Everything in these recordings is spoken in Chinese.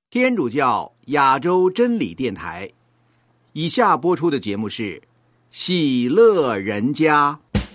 天主教亚洲真理电台，以下播出的节目是喜乐人家。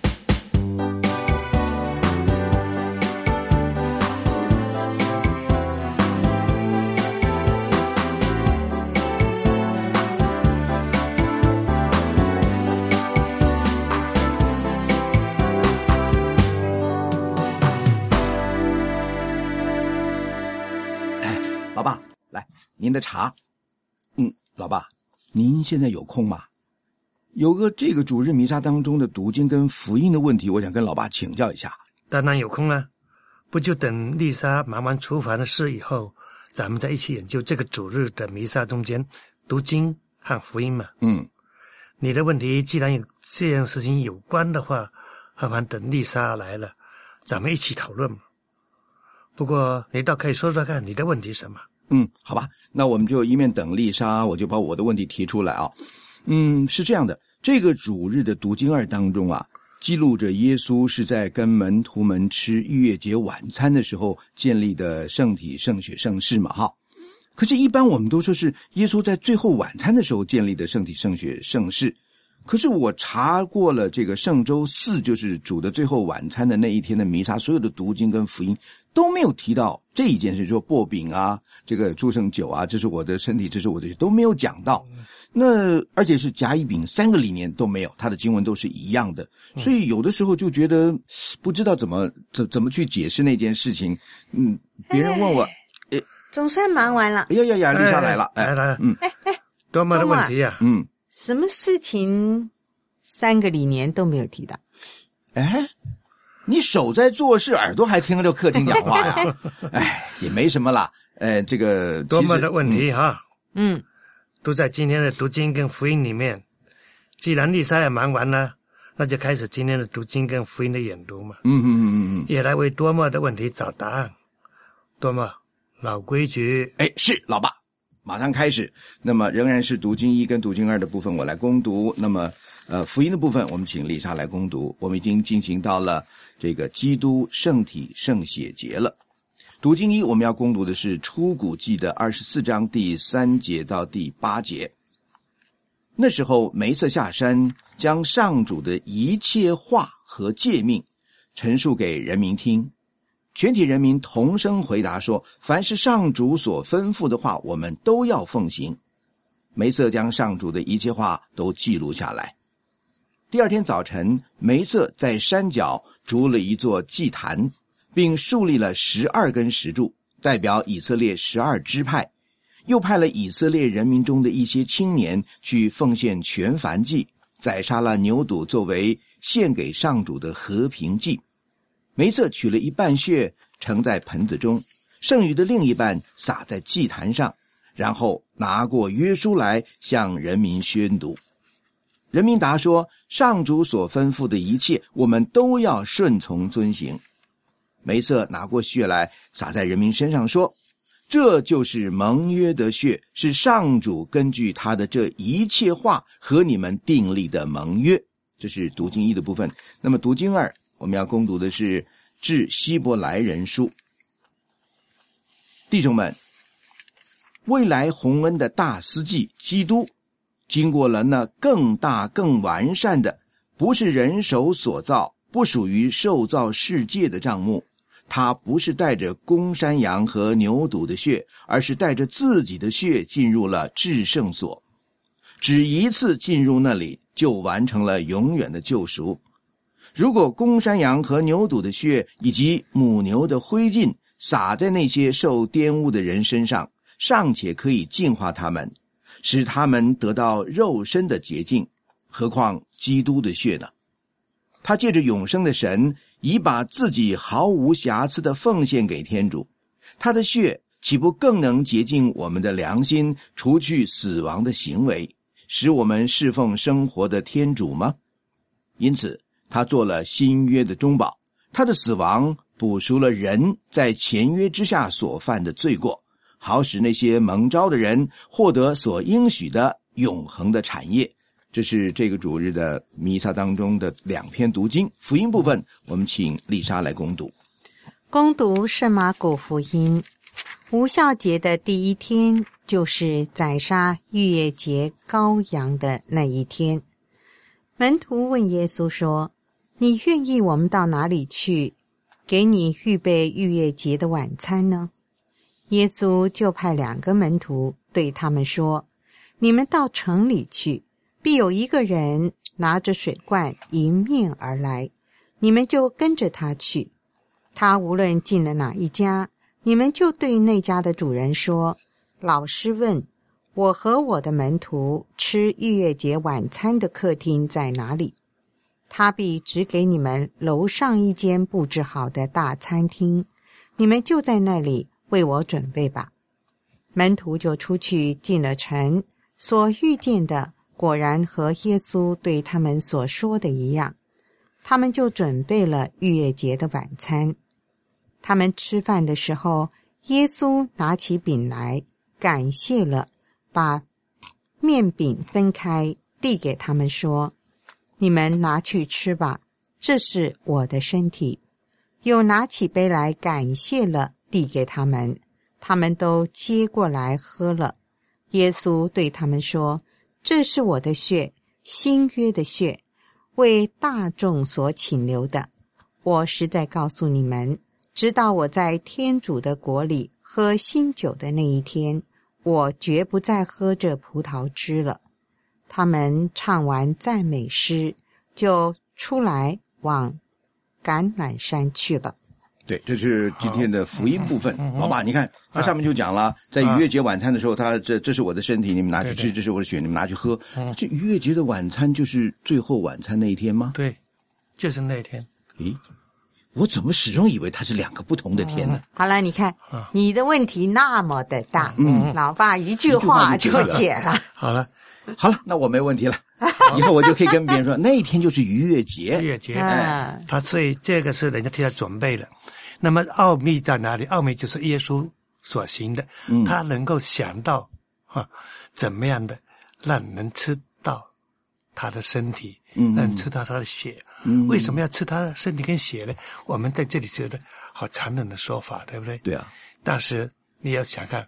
老爸，来，您的茶。老爸，您现在有空吗？有个这个主日弥撒当中的读经跟福音的问题，我想跟老爸请教一下。 当然有空啊，不就等丽莎忙完厨房的事以后，咱们再一起研究这个主日的弥撒中间读经和福音嘛。你的问题既然有这样事情有关的话，何妨等丽莎来了，咱们一起讨论嘛。不过你倒可以说说看你的问题什么。 好吧，那我们就一面等丽莎，我就把我的问题提出来啊。是这样的，这个主日的读经二当中啊，记录着耶稣是在跟门徒们吃逾越节晚餐的时候建立的圣体圣血圣事嘛哈。可是一般我们都说是耶稣在最后晚餐的时候建立的圣体圣血圣事。可是我查过了这个圣周四，就是主的最后晚餐的那一天的弥撒，所有的读经跟福音都没有提到这一件事，说擘饼啊，这个祝圣酒啊，这是我的身体，这是我的血，都没有讲到。那而且是甲乙丙三个理念都没有，他的经文都是一样的，所以有的时候就觉得不知道怎么去解释那件事情。别人问我， 总算忙完了。 呀，丽莎来了， 来，多么的问题啊！ 什么事情三个理年都没有提到？ 你手在做事，耳朵还听着客厅讲话呀？也没什么啦。这个多么的问题哈！都在今天的读经跟福音里面。既然丽莎也忙完了，那就开始今天的读经跟福音的研读嘛。也来为多么的问题找答案。多么老规矩， 是老爸。马上开始，那么仍然是读经一跟读经二的部分我来攻读，那么福音的部分我们请丽莎来攻读。我们已经进行到了这个基督圣体圣血节了。读经一我们要攻读的是出谷记的24章第3节到第8节。那时候梅瑟下山，将上主的一切话和诫命陈述给人民听。全体人民同声回答说，凡是上主所吩咐的话，我们都要奉行。梅瑟将上主的一切话都记录下来。第二天早晨，梅瑟在山脚筑了一座祭坛，并树立了12根石柱，代表以色列12支派，又派了以色列人民中的一些青年去奉献全燔祭，宰杀了牛犊作为献给上主的和平祭。梅瑟取了一半血盛在盆子中，剩余的另一半撒在祭坛上，然后拿过约书来向人民宣读。人民答说，上主所吩咐的一切我们都要顺从遵行。梅瑟拿过血来撒在人民身上说，这就是盟约的血，是上主根据他的这一切话和你们订立的盟约。这是读经一的部分。那么读经二我们要攻读的是致希伯来人书。弟兄们，未来洪恩的大司祭基督经过了那更大更完善的，不是人手所造，不属于受造世界的帐幕。他不是带着公山羊和牛犊的血，而是带着自己的血进入了至圣所，只一次进入那里就完成了永远的救赎。如果公山羊和牛犊的血以及母牛的灰烬洒在那些受玷污的人身上，尚且可以净化他们，使他们得到肉身的洁净，何况基督的血呢？他借着永生的神，已把自己毫无瑕疵的奉献给天主，他的血岂不更能洁净我们的良心，除去死亡的行为，使我们侍奉生活的天主吗？因此他做了新约的中保，他的死亡补赎了人在前约之下所犯的罪过，好使那些蒙召的人获得所应许的永恒的产业。这是这个主日的弥撒当中的2篇读经。福音部分我们请丽莎来攻读。 攻读圣马可福音。 无酵节的第一天就是宰杀逾越节羔羊的那一天。门徒问耶稣说：你愿意我们到哪里去，给你预备逾越节的晚餐呢？耶稣就派2个门徒对他们说：你们到城里去，必有一个人拿着水罐迎面而来，你们就跟着他去。他无论进了哪一家，你们就对那家的主人说：老师问，我和我的门徒吃逾越节晚餐的客厅在哪里？他必指给你们楼上一间布置好的大餐厅，你们就在那里为我准备吧。门徒就出去进了城，所遇见的果然和耶稣对他们所说的一样，他们就准备了逾越节的晚餐。他们吃饭的时候，耶稣拿起饼来，感谢了，把面饼分开，递给他们说：你们拿去吃吧，这是我的身体。又拿起杯来，感谢了，递给他们，他们都接过来喝了。耶稣对他们说：这是我的血，新约的血，为大众所请流的。我实在告诉你们，直到我在天主的国里喝新酒的那一天，我绝不再喝这葡萄汁了。他们唱完赞美诗，就出来往橄榄山去了。 对，这是今天的福音部分。老爸，你看他上面就讲了，在逾越节晚餐的时候，他这是我的身体，你们拿去吃；这是我的血，你们拿去喝。这逾越节的晚餐就是最后晚餐那一天吗？ 对，就是那一天。 咦，我怎么始终以为它是2个不同的天呢？ 好了，你看你的问题那么的大，老爸一句话就解了。 好了， 那我没问题了。以后我就可以跟别人说，那一天就是逾越节。 逾越节，他所以这个是人家替他准备了。那么奥秘在哪里？奥秘就是耶稣所行的，他能够想到怎么样的让人吃到他的身体，让人吃到他的血。为什么要吃他的身体跟血呢？我们在这里觉得好残忍的说法，对不对？ 对啊。 但是你要想看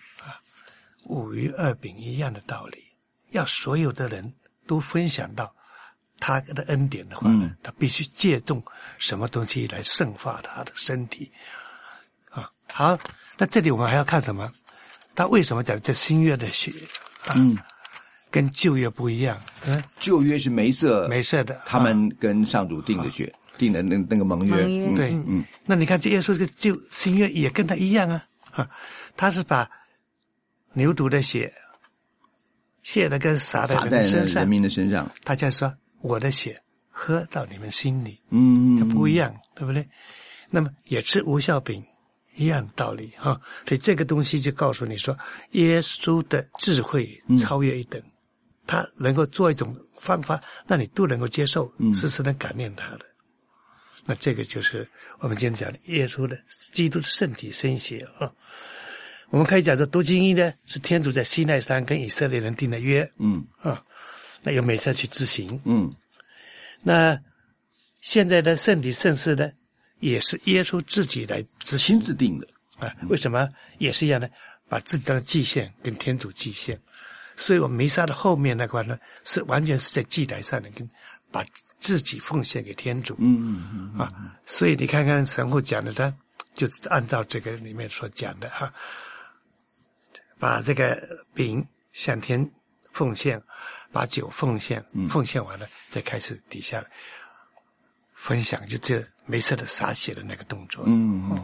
5鱼2饼一样的道理，要所有的人都分享到他的恩典的话呢，他必须借重什么东西来圣化他的身体啊。好，那这里我们还要看什么？他为什么讲这新约的血跟旧约不一样？ 旧约是梅瑟的， 他们跟上主定的血，定的那个盟约。 对，那你看这耶稣这个新约也跟他一样啊，他是把牛犊的血血的跟洒在人民的身上， 他就说我的血喝到你们心里，就不一样，对不对？那么也吃无酵饼一样的道理哈。所以这个东西就告诉你说，耶稣的智慧超越一等，他能够做一种方法，让你都能够接受，时时能感念他的。那这个就是我们今天讲的耶稣的基督的身体身血啊。我们可以讲说，读经义呢是天主在西奈山跟以色列人定的约，那由每次去执行，那现在的圣体圣事呢，也是耶稣自己来执行亲自定的为什么也是一样的？把自己当祭献跟天主祭献，所以我们弥撒的后面那块呢，是完全是在祭台上的，跟把自己奉献给天主，所以你看看神父讲的，他就是按照这个里面所讲的把这个饼向天奉献，把酒奉献，奉献完了再开始底下分享，就这梅瑟的洒血的那个动作。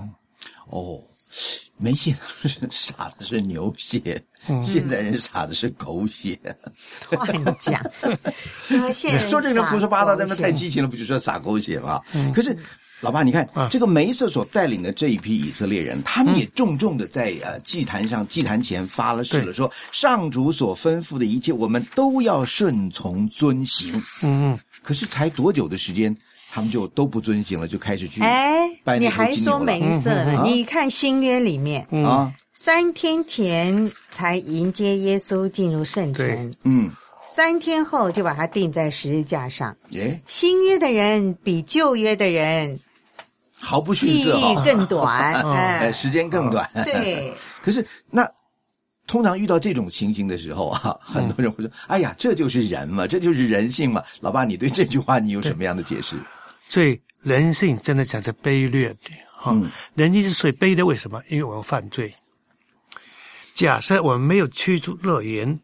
梅瑟洒的是牛血，现在人洒的是狗血。 乱讲，因为现在说这个胡说八道，但是太激情了，不就说洒狗血吗？可是老爸，你看这个梅瑟所带领的这一批以色列人，他们也重重的在祭坛前发了誓了，说上主所吩咐的一切，我们都要顺从遵行。可是才多久的时间，他们就都不遵行了，就开始去拜那头金牛了。 你还说梅瑟呢？你看新约里面3天前才迎接耶稣进入圣城，3天后就把他钉在十字架上。新约的人比旧约的人毫不逊记色忆更短， 时间更短。 对。 可是那通常遇到这种情形的时候啊，很多人会说：“哎呀，这就是人嘛，这就是人性嘛。”老爸，你对这句话你有什么样的解释？ 所以人性真的讲是卑劣的人性之所以卑劣，为什么？因为我们犯罪。假设我们没有驱逐乐园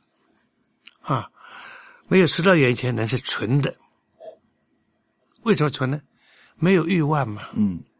没有失乐园以前人是纯的。为什么纯呢？没有欲望嘛。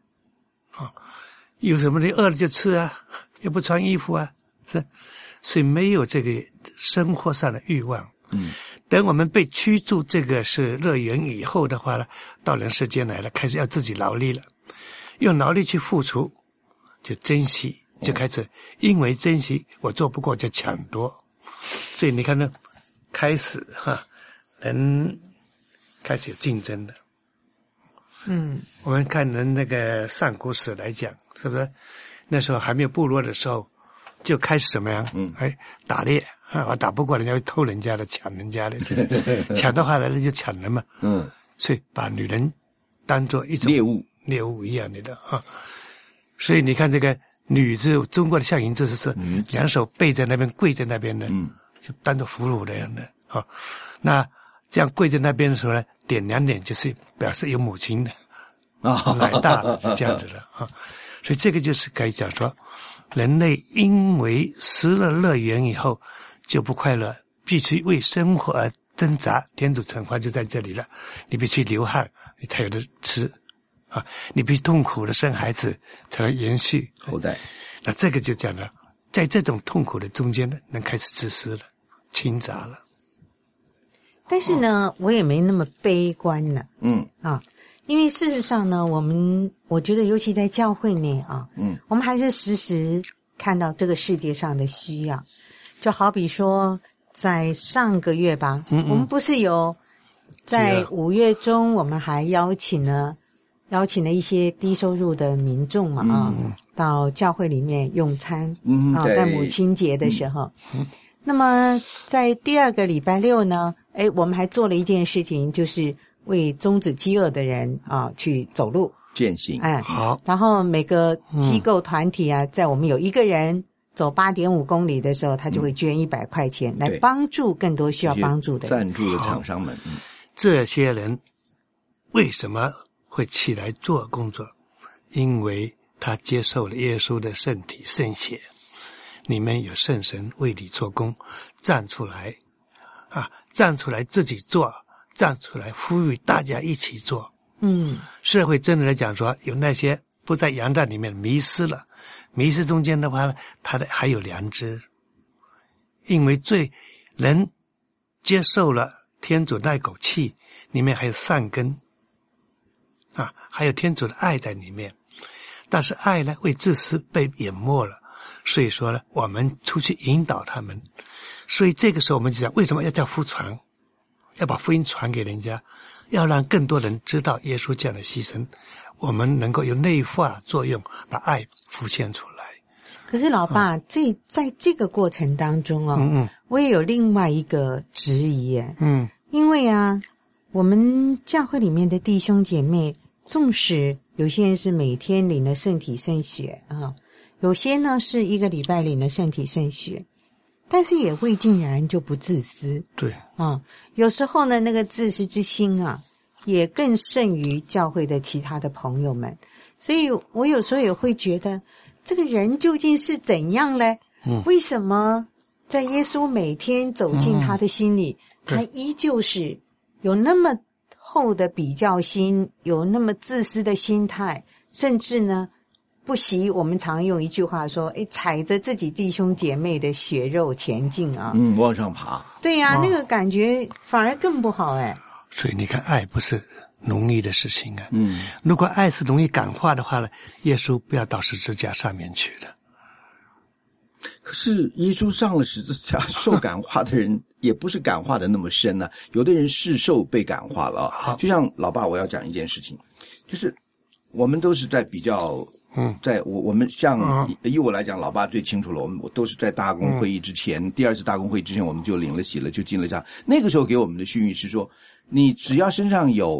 有什么的饿了就吃啊，也不穿衣服啊，是，所以没有这个生活上的欲望。等我们被驱逐这个是乐园以后的话呢，到人世间来了，开始要自己劳力了，用劳力去付出，就珍惜，就开始因为珍惜我做不过就抢夺，所以你看呢，开始人开始有竞争的。我们看人那个上古史来讲，是不是那时候还没有部落的时候就开始怎么样打猎我打不过人家会偷人家的，抢人家的抢的话来了就抢人嘛。所以把女人当做一种猎物一样的所以你看这个女字，中国的象形字是两手背在那边跪在那边的，就当做俘虏的样的那这样跪在那边的时候呢，点2点就是表示有母亲的奶大的这样子的所以这个就是可以讲说，人类因为失了乐园以后就不快乐，必须为生活而挣扎，天主惩罚就在这里了。你必须流汗，你才有的吃你必须痛苦的生孩子，才能延续后代。 那这个就讲了，在这种痛苦的中间呢，人开始自私了，倾轧了。 但是呢，我也没那么悲观呢。因为事实上呢，我觉得尤其在教会内我们还是时时看到这个世界上的需要。就好比说，在上个月吧，我们不是有在5月中，我们还邀请了一些低收入的民众嘛到教会里面用餐在母亲节的时候。那么在第2个礼拜六呢，我们还做了一件事情，就是为终止饥饿的人去走路践行。 好。 然后每个机构团体在我们有一个人走8.5公里的时候，他就会捐100块钱来帮助更多需要帮助的人。 赞助的厂商们。 这些人为什么会起来做工作？因为他接受了耶稣的圣体圣血，你们有圣神为你做工，站出来站出来自己做，站出来呼吁大家一起做。社会真的来讲说，有那些不在羊蛋里面迷失了，迷失中间的话呢，他的还有良知，因为人接受了天主那口气，里面还有善根还有天主的爱在里面。但是爱呢，为自私被淹没了，所以说呢，我们出去引导他们。所以这个时候我们就讲，为什么要叫福传，要把福音传给人家，要让更多人知道耶稣这样的牺牲，我们能够有内化作用，把爱浮现出来。 可是老爸，在这个过程当中我也有另外一个质疑因为我们教会里面的弟兄姐妹，纵使有些人是每天领了圣体圣血有些呢是1个礼拜领了圣体圣血，但是也未尽然就不自私。 对有时候呢，那个自私之心也更胜于教会的其他的朋友们。所以我有时候也会觉得，这个人究竟是怎样呢？为什么在耶稣每天走进他的心里，他依旧是有那么厚的比较心，有那么自私的心态，甚至呢不惜我们常用一句话说，踩着自己弟兄姐妹的血肉前进往上爬。 对呀，那个感觉反而更不好所以你看，爱不是容易的事情如果爱是容易感化的话呢，耶稣不要到十字架上面去的。 可是耶稣上了十字架，受感化的人也不是感化的那么深有的人是受被感化了就像老爸，我要讲一件事情，就是我们都是在比较在我们像以我来讲，老爸最清楚了，我都是在大公会议之前，第2次大公会议之前，我们就领了洗了，就进了这样。那个时候给我们的训谕是说，你只要身上有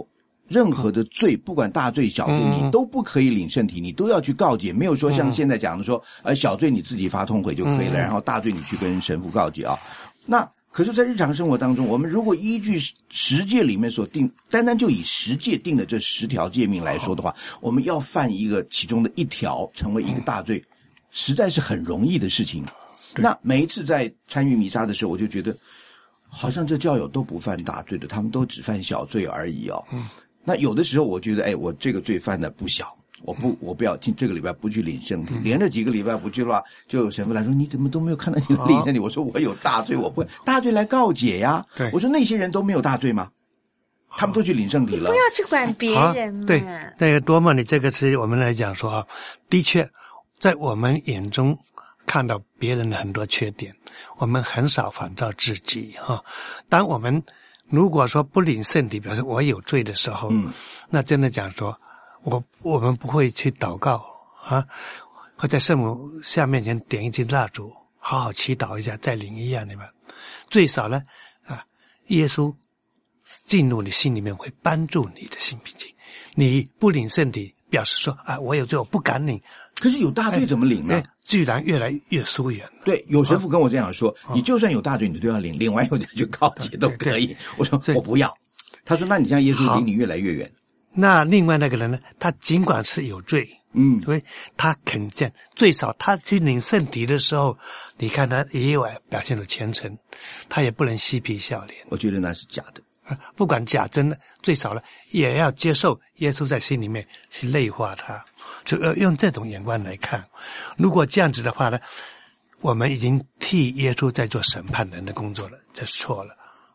任何的罪，不管大罪小罪，你都不可以领圣体，你都要去告解，没有说像现在讲的说，小罪你自己发痛悔就可以了，然后大罪你去跟神父告解啊。那可是在日常生活当中，我们如果依据十诫里面所定，单单就以十诫定的这10条诫命来说的话，我们要犯一个其中的一条成为一个大罪，实在是很容易的事情。那每一次在参与弥撒的时候，我就觉得好像这教友都不犯大罪的，他们都只犯小罪而已哦。那有的时候我觉得我这个罪犯的不小，我不要这个礼拜不去领圣体，连着几个礼拜不去的话，就有神父来说你怎么都没有看到你领圣体，我说我有大罪，我不大罪来告解呀。我说那些人都没有大罪吗？他们都去领圣体了， 不要去管别人嘛。 对，那个多么你这个是我们来讲说啊，的确在我们眼中看到别人的很多缺点，我们很少反照自己哈。当我们如果说不领圣体表示我有罪的时候，那真的讲说我们不会去祷告啊，会在圣母像面前点一支蜡烛，好好祈祷一下再领一样的嘛。最少呢耶稣进入你心里面会帮助你的心平静。你不领圣体表示说我有罪我不敢领， 可是有大罪怎么领呢？ 居然越来越疏远了。 对，有神父跟我这样说，你就算有大罪你都要领，领完以后再去告解都可以。我说我不要。他说那你这样耶稣离你越来越远。 那另外那个人呢，他尽管是有罪，所以他肯见，最少他去领圣体的时候，你看他也有表现的虔诚，他也不能嬉皮笑脸。 我觉得那是假的。 不管假真的，最少呢也要接受耶稣在心里面去内化他，就要用这种眼光来看。如果这样子的话呢，我们已经替耶稣在做审判人的工作了，这是错了。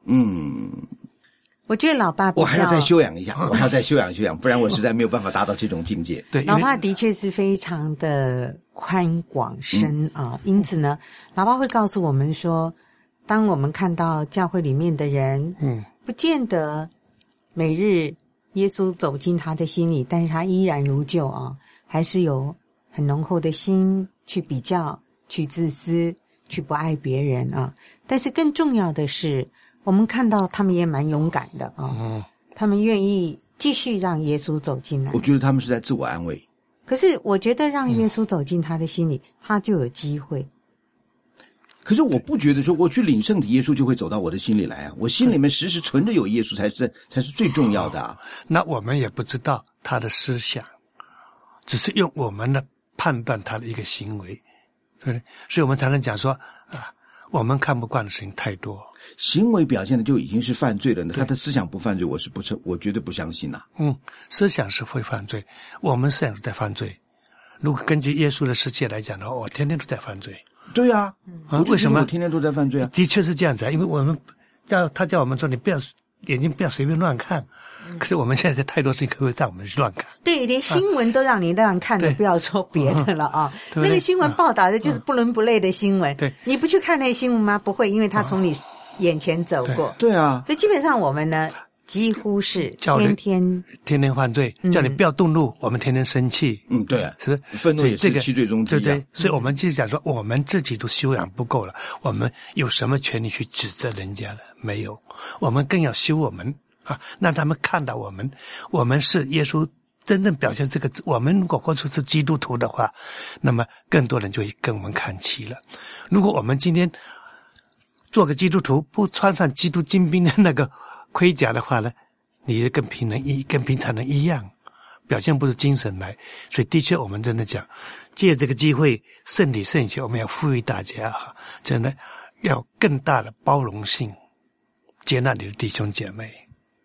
我觉得老爸我还要再修养一下，我还要再修养修养，不然我实在没有办法达到这种境界。 对，老爸的确是非常的宽广深因此呢，老爸会告诉我们说，当我们看到教会里面的人，不见得每日耶稣走进他的心里，但是他依然如旧还是有很浓厚的心去比较，去自私，去不爱别人但是更重要的是，我们看到他们也蛮勇敢的他们愿意继续让耶稣走进来。 我觉得他们是在自我安慰。 可是我觉得让耶稣走进他的心里，他就有机会。 可是我不觉得说我去领圣体，耶稣就会走到我的心里来我心里面时时存着有耶稣才是最重要的那我们也不知道他的思想，只是用我们的判断他的一个行为，对不对？所以我们才能讲说我们看不惯的事情太多， 行为表现的就已经是犯罪了呢。他的思想不犯罪，我绝对不相信思想是会犯罪，我们思想在犯罪。如果根据耶稣的世界来讲的话，我天天都在犯罪。 对啊， 为什么我天天都在犯罪的确是这样子因为我们他叫我们说你不要眼睛不要随便乱看，可是我们现在太多事情可以让我们去乱看。 对，连新闻都让你乱看的，不要说别的了那个新闻报道的就是不伦不类的新闻， 对， 你不去看那些新闻吗？不会，因为他从你眼前走过。 对啊， 所以基本上我们呢几乎是天天犯罪，叫你不要动怒，我们天天生气。 对啊， 是愤怒也是七罪中之一。 对，所以我们就是讲说，我们自己都修养不够了，我们有什么权利去指责人家的？没有，我们更要修我们让他们看到我们是耶稣真正表现这个。我们如果或者是基督徒的话，那么更多人就会跟我们看齐了。如果我们今天做个基督徒，不穿上基督精兵的那个盔甲的话呢，你跟平常人一样，表现不出精神来。所以的确我们真的讲，借这个机会圣体圣血，我们要呼吁大家真的要更大的包容性，接纳你的弟兄姐妹。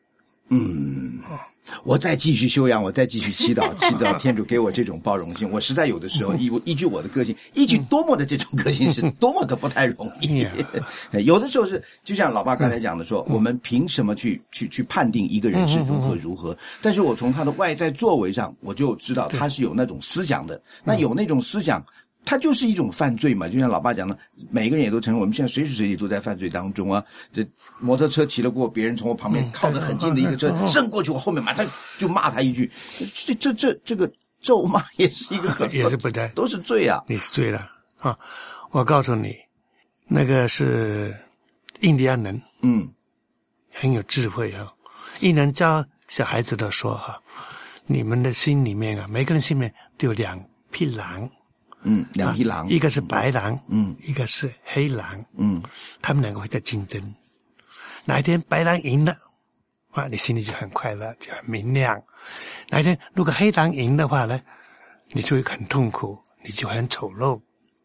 我再继续修养，我再继续祈祷天主给我这种包容性。我实在有的时候依据我的个性，依据多么的这种个性是多么的不太容易有的时候是就像老爸刚才讲的说，我们凭什么去判定一个人是如何但是我从他的外在作为上我就知道他是有那种思想的。那有那种思想它就是一种犯罪嘛，就像老爸讲的，每个人也都承认我们现在随时随地都在犯罪当中这摩托车骑了过，别人从我旁边靠得很近的一个车伸过去，我后面马上就骂他一句，这个咒骂也是一个也是不对， 都是罪你是罪了我告诉你，那个是印第安人很有智慧印第安小孩子都说哈，你们的心里面啊，每个人心里面都有2匹狼。 2匹狼， 一个是白狼，一个是黑狼，他们2个会在竞争。哪一天白狼赢了，你心里就很快乐，就很明亮。哪一天如果黑狼赢的话呢，你就会很痛苦，你就很丑陋。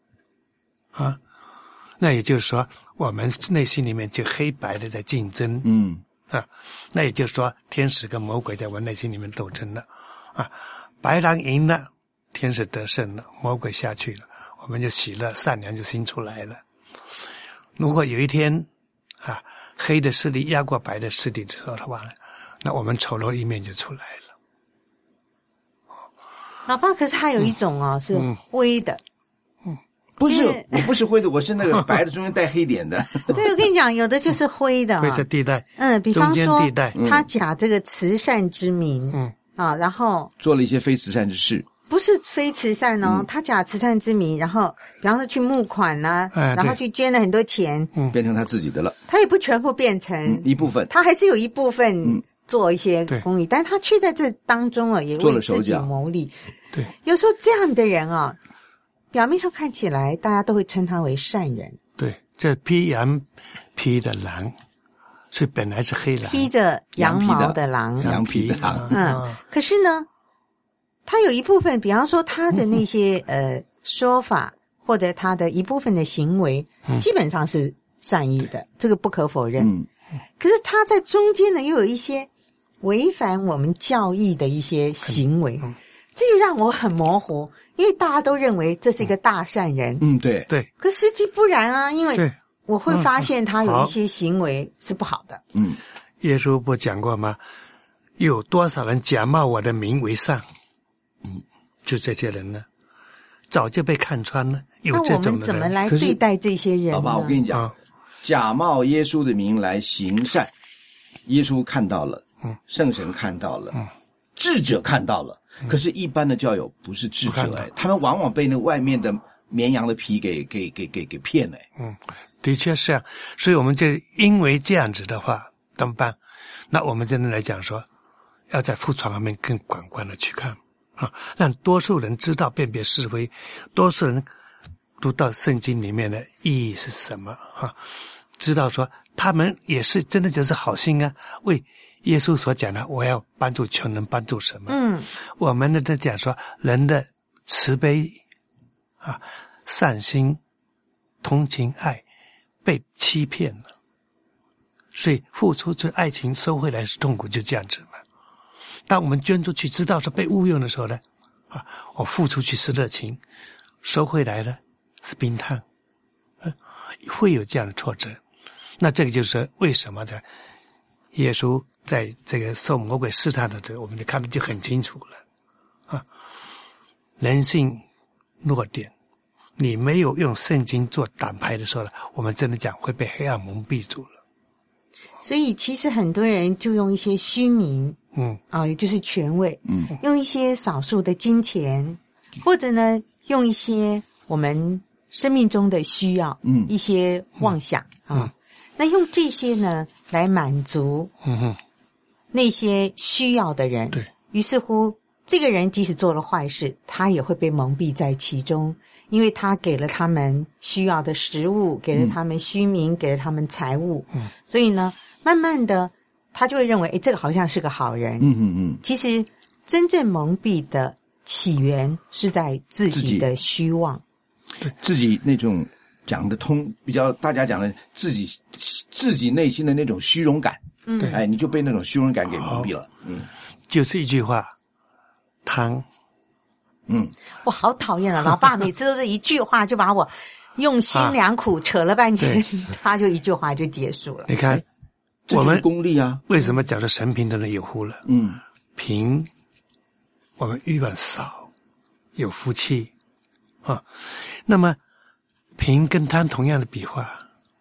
那也就是说，我们内心里面就黑白的在竞争。那也就是说，天使跟魔鬼在我内心里面斗争了。白狼赢了，天使得胜了，魔鬼下去了，我们就喜乐，善良就sinh出来了。如果有一天黑的势力压过白的势力之后的话呢，那我们丑陋一面就出来了。 老爸，可是他有一种是灰的。 不是，我不是灰的，我是那个白的中间带黑点的。 对，我跟你讲，有的就是灰的。 灰色地带。 比方说中间地带， 他假这个慈善之名，然后做了一些非慈善之事。 不是非慈善他假慈善之名，然后比方说去募款啦，然后去捐了很多钱， 变成他自己的了。 他也不全部变成一部分， 他还是有一部分做一些公益，但他却在这当中也为自己谋利。 对， 有时候这样的人表面上看起来大家都会称他为善人。 对，这披羊披的狼，所以本来是黑狼， 披着羊毛的狼， 羊皮的狼。 可是呢，他有一部分，比方说他的那些说法，或者他的一部分的行为，基本上是善意的，这个不可否认。可是他在中间呢，又有一些违反我们教义的一些行为，这就让我很模糊。因为大家都认为这是一个大善人， 对对， 可实际不然啊，因为我会发现他有一些行为是不好的。 耶稣不讲过吗？有多少人假冒我的名为善？就这些人呢，早就被看穿了。有这种的人，那我们怎么来对待这些人呢？ 好吧，我跟你讲，假冒耶稣的名来行善，耶稣看到了，圣神看到了，智者看到了。可是，一般的教友不是智者，他们往往被那外面的绵羊的皮给骗了。 的确是啊，所以我们就因为这样子的话，怎么办？那我们真的来讲说，要在父传方面更广观的去看让多数人知道辨别是非，多数人读到圣经里面的意义是什么知道说他们也是真的就是好心啊，为耶稣所讲的，我要帮助穷人，帮助什么？我们在讲说人的慈悲善心、同情、爱被欺骗了，所以付出这爱情收回来是痛苦，就这样子嘛。当我们捐出去，知道是被误用的时候呢，我付出去是热情，收回来了是冰炭，会有这样的挫折。那这个就是为什么耶稣在这个受魔鬼试探的时候，我们就看得就很清楚了人性弱点，你没有用圣经做挡牌的时候呢，我们真的讲会被黑暗蒙蔽住了。 所以其实很多人就用一些虚名，也就是权位，用一些少数的金钱，或者呢用一些我们生命中的需要，一些妄想那用这些呢来满足那些需要的人， 对， 于是乎这个人即使做了坏事，他也会被蒙蔽在其中，因为他给了他们需要的食物，给了他们虚名，给了他们财物，所以呢慢慢的他就会认为这个好像是个好人。其实真正蒙蔽的起源是在自己的虚妄， 自己那种讲得通，比较大家讲的自己内心的那种虚荣感，你就被那种虚荣感给蒙蔽了。 就是一句话，贪。 我好讨厌了，老爸每次都是一句话就把我用心良苦扯了半天，他就一句话就结束了。 你看， 我们功利啊， 为什么讲的神贫的人有福了？贫，我们欲望少，有福气那么贫跟贪同样的笔画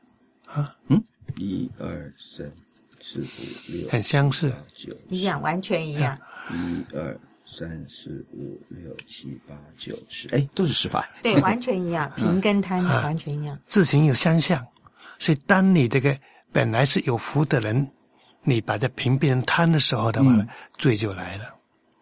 1、2、3、4、5、6， 很相似， 一样，完全一样。 1、2、3、4、5、6、7、8、9、10，都是10法。 对，完全一样，贫跟贪完全一样。 字形有相像，所以当你这个本来是有福的人， 你把这瓶变成贪的时候的话，罪就来了。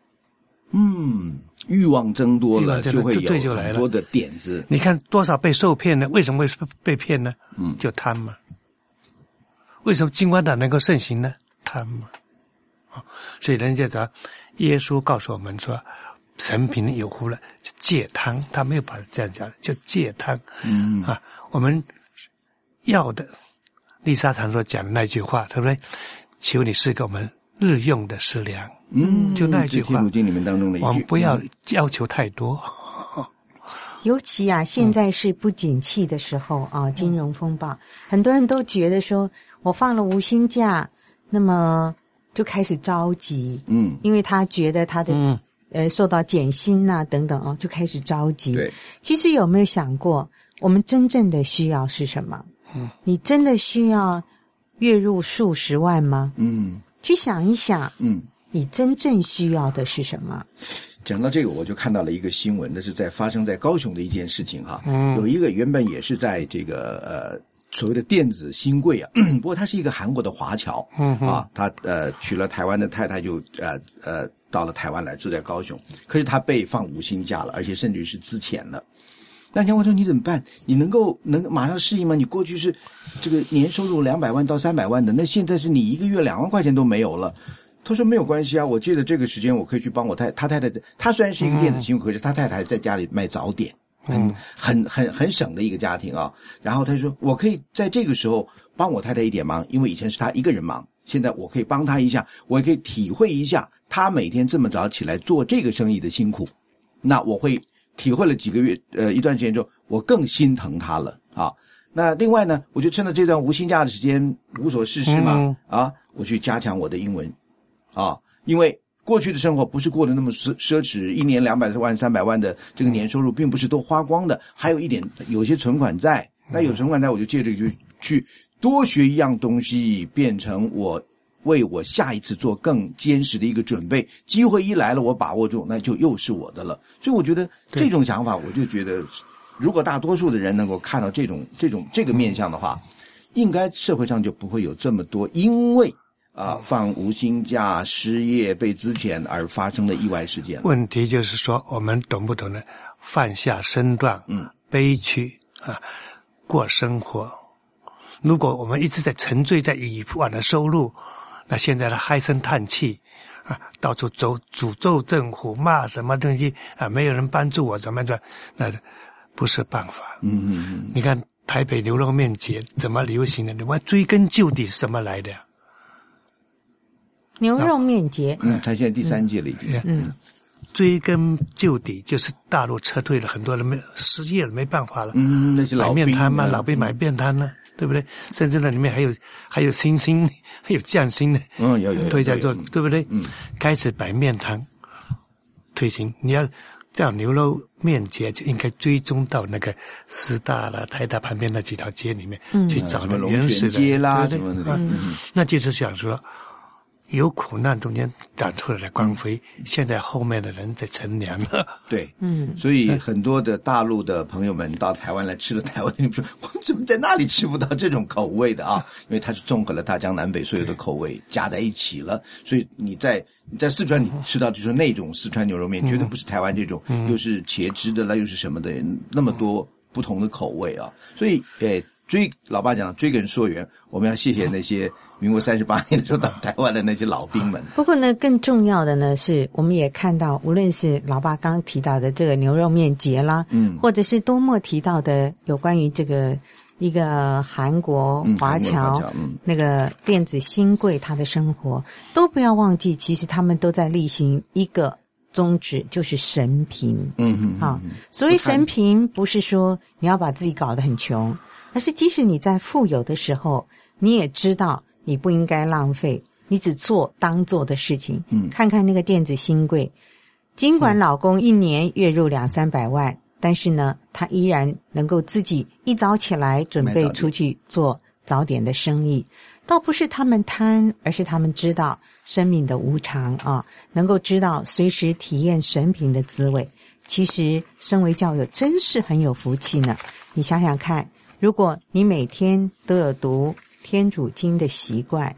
欲望增多了，就会有很多的点子。 你看多少被受骗呢？为什么会被骗呢？就贪嘛。为什么金光党能够盛行呢？贪嘛。所以人家讲，耶稣告诉我们说，神平有福了，戒贪。他没有把这样讲，就戒贪。我们要的，丽莎常说讲的那句话，对不对？求你赐给我们日用的食粮。就那句话， 经里面当中的一句， 我们不要要求太多。 尤其现在是不景气的时候金融风暴，很多人都觉得说，我放了无薪假，那么就开始着急，因为他觉得他的受到减薪等等就开始着急。 对， 其实有没有想过，我们真正的需要是什么？你真的需要月入数十万吗？去想一想，你真正需要的是什么？ 讲到这个，我就看到了一个新闻，那是发生在高雄的一件事情哈。有一个原本也是在这个所谓的电子新贵不过他是一个韩国的华侨，他娶了台湾的太太，就到了台湾来住在高雄，可是他被放无薪假了，而且甚至是资遣了。那人家问说你怎么办？你能马上适应吗？你过去是这个年收入200万到300万的，那现在是你一个月2万块钱都没有了。他说没有关系啊，我借着这个时间我可以去帮他太太，他虽然是一个电子新贵，可是他太太还在家里卖早点，很省的一个家庭啊。然后他就说我可以在这个时候帮我太太一点忙，因为以前是他一个人忙，现在我可以帮他一下，我也可以体会一下他每天这么早起来做这个生意的辛苦。那我会体会了几个月一段时间之后，我更心疼他了啊。那另外呢，我就趁着这段无薪假的时间无所事事嘛，我去加强我的英文因为过去的生活不是过得那么奢侈，一年200万300万的这个年收入并不是都花光的，还有一点有些存款在，那有存款在我就借着去多学一样东西，变成我为我下一次做更坚实的一个准备，机会一来了我把握住，那就又是我的了。所以我觉得这种想法，我就觉得如果大多数的人能够看到这个面向的话，应该社会上就不会有这么多因为放无薪假、失业、被资遣而发生的意外事件。 问题就是说，我们懂不懂得放下身段，悲屈过生活。如果我们一直在沉醉在以往的收入，那现在的唉声叹气到处诅咒政府，骂什么东西没有人帮助我怎么着，那不是办法。你看台北牛肉面节怎么流行的？你们追根究底是什么来的？ 牛肉面节， 他现在第3届了已经。 追根究底就是大陆撤退了，很多人失业了，没办法了。 那些老兵买面摊嘛，老兵买面摊呢，对不对？甚至那里面还有星星，还有匠心的， 有推在做，对不对？开始摆面摊，推行。你要这样牛肉面节就应该追踪到那个师大啦、台大旁边那几条街里面去找的原始的街啦对不对？那就是想说，有苦难中间长出来的光辉，现在后面的人在乘凉了。 对，所以很多的大陆的朋友们到台湾来吃了台湾，你说我怎么在那里吃不到这种口味的因为它是综合了大江南北所有的口味加在一起了，所以你在四川你吃到就是那种四川牛肉面，绝对不是台湾这种又是茄汁的啦，又是什么的，那么多不同的口味所以老爸讲追根溯源，我们要谢谢那些民国38年的时候到台湾的那些老兵们。 不过呢，更重要的呢是，我们也看到，无论是老爸刚提到的这个牛肉面节啦，或者是多默提到的有关于这个一个韩国华侨那个电子新贵他的生活，都不要忘记，其实他们都在例行一个宗旨，就是神贫。所谓神贫，不是说你要把自己搞得很穷，而是即使你在富有的时候，你也知道你不应该浪费，你只做当做的事情。看看那个电子新贵，尽管老公一年月入200-300万，但是呢，他依然能够自己一早起来准备出去做早点的生意。倒不是他们贪，而是他们知道生命的无常能够知道随时体验神品的滋味。其实身为教友真是很有福气呢。你想想看，如果你每天都有读天主经的习惯，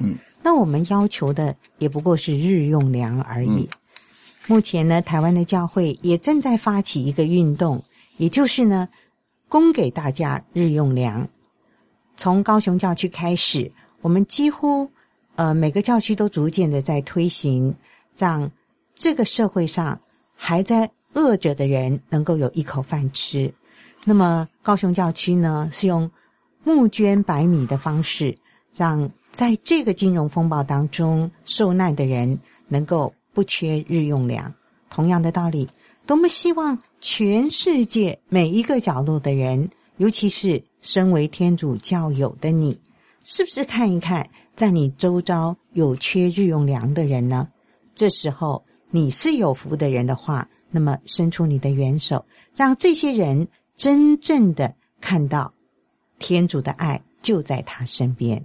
那我们要求的也不过是日用粮而已。目前呢，台湾的教会也正在发起一个运动，也就是呢，供给大家日用粮。从高雄教区开始，我们几乎每个教区都逐渐的在推行，让这个社会上还在饿着的人能够有一口饭吃。那么高雄教区呢，是用募捐100米的方式，让在这个金融风暴当中受难的人能够不缺日用粮。同样的道理，多么希望全世界每一个角落的人，尤其是身为天主教友的你，是不是看一看在你周遭有缺日用粮的人呢？这时候你是有福的人的话，那么伸出你的援手，让这些人真正的看到天主的爱就在他身边。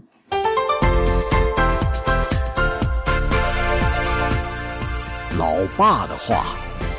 老爸的话。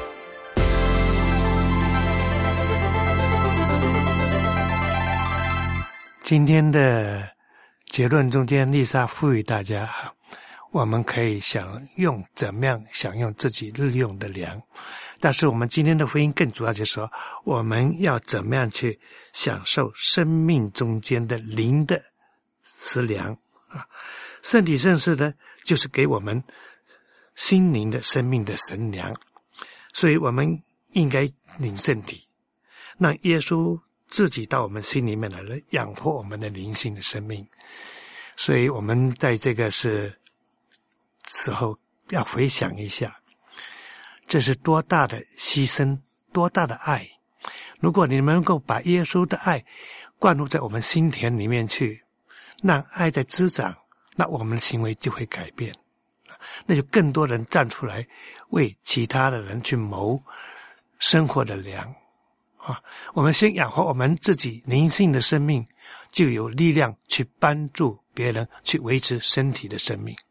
今天的结论中间，丽莎赋予大家，我们可以怎么样享用自己日用的粮。但是我们今天的福音更主要就是说，我们要怎么样去享受生命中间的灵的食粮啊？圣体圣事呢，就是给我们心灵的生命的神粮，所以我们应该领圣体，让耶稣自己到我们心里面来了，养活我们的灵性的生命。所以我们在这个时候要回想一下，这是多大的牺牲，多大的爱。如果你能够把耶稣的爱灌入在我们心田里面去，让爱在滋长，那我们的行为就会改变，那就更多人站出来为其他的人去谋生活的粮啊！我们先养活我们自己灵性的生命，就有力量去帮助别人去维持身体的生命。